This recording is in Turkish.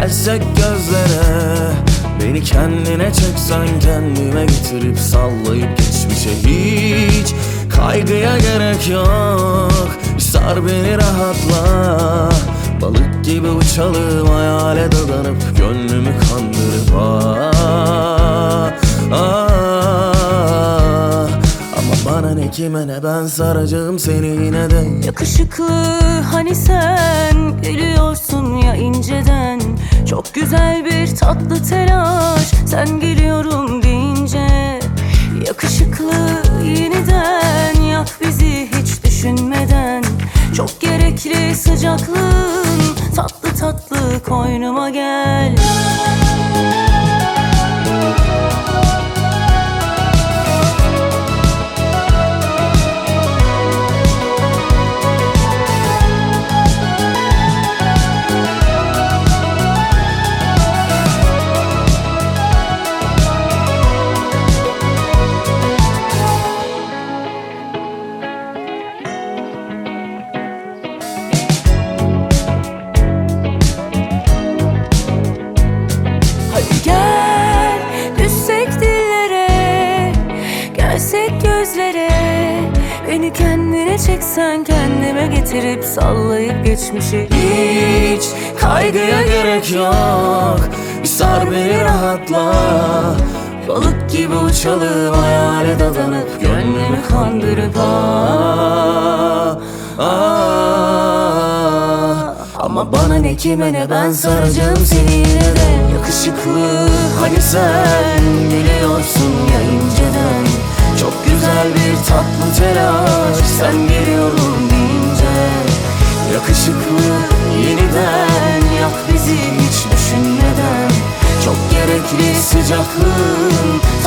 Gelsek gözlere, beni kendine çeksen, kendime getirip sallayıp geçmişe. Hiç kaygıya gerek yok, sar beni rahatla. Balık gibi uçalım, hayale dadanıp gönlümü kandırıp Ama bana ne kime ne, ben saracağım seni yine de. Yakışıklı hani sen geliyorsun ya inceden. Çok güzel bir tatlı telaş, sen geliyorum deyince. Yakışıklı yeniden yak bizi hiç düşünmeden. Çok gerekli sıcaklığın, tatlı tatlı koynuma gel. Gelsek gözlere, beni kendine çeksen, kendime getirip sallayıp geçmişi. Hiç kaygıya gerek yok, bir sar beni rahatla. Balık gibi uçalım, hayale dadanıp gönlümü kandırıp Ama bana ne kime ne, ben saracağım seni yine de. Yakışıklı hani sen geliyorsun ya inceden. Çok güzel bir tatlı telaş, sen geliyorum deyince. Yakışıklı yeniden yak bizi hiç düşünmeden. Çok gerekli sıcaklığın,